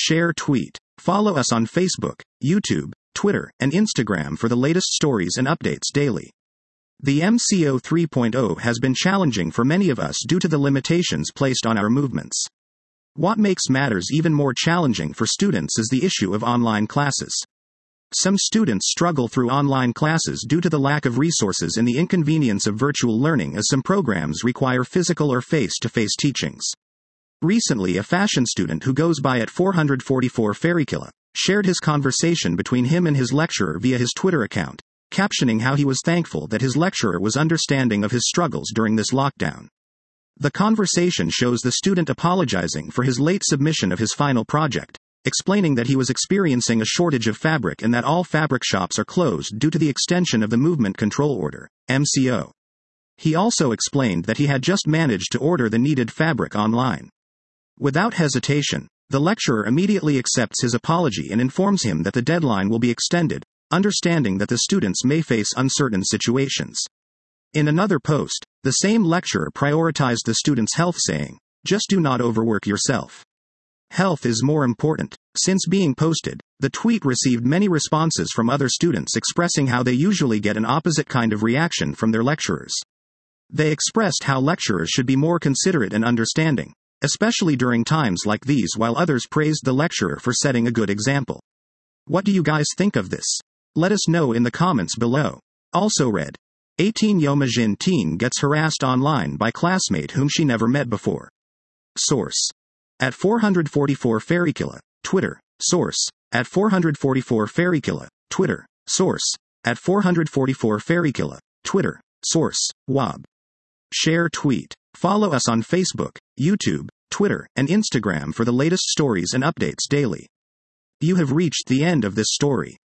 Share tweet. Follow us on Facebook, YouTube, Twitter, and Instagram for the latest stories and updates daily. The MCO 3.0 has been challenging for many of us due to the limitations placed on our movements. What makes matters even more challenging for students is the issue of online classes. Some students struggle through online classes due to the lack of resources and the inconvenience of virtual learning, as some programs require physical or face-to-face teachings. Recently, a fashion student who goes by at 444 Ferrykilla shared his conversation between him and his lecturer via his Twitter account, captioning how he was thankful that his lecturer was understanding of his struggles during this lockdown. The conversation shows the student apologizing for his late submission of his final project, explaining that he was experiencing a shortage of fabric and that all fabric shops are closed due to the extension of the Movement Control Order, MCO. He also explained that he had just managed to order the needed fabric online. Without hesitation, the lecturer immediately accepts his apology and informs him that the deadline will be extended, understanding that the students may face uncertain situations. In another post, the same lecturer prioritized the students' health, saying, "Just do not overwork yourself. Health is more important." Since being posted, the tweet received many responses from other students expressing how they usually get an opposite kind of reaction from their lecturers. They expressed how lecturers should be more considerate and understanding, especially during times like these, while others praised the lecturer for setting a good example. What do you guys think of this? Let us know in the comments below. Also read, 18-year Jin teen gets harassed online by classmate whom she never met before. Source: at 444 Ferrykilla, Twitter. Source: at 444 Ferrykilla, Twitter. Source: at 444 Ferrykilla, Twitter. Source: WAB. Share tweet. Follow us on Facebook, YouTube, Twitter, and Instagram for the latest stories and updates daily. You have reached the end of this story.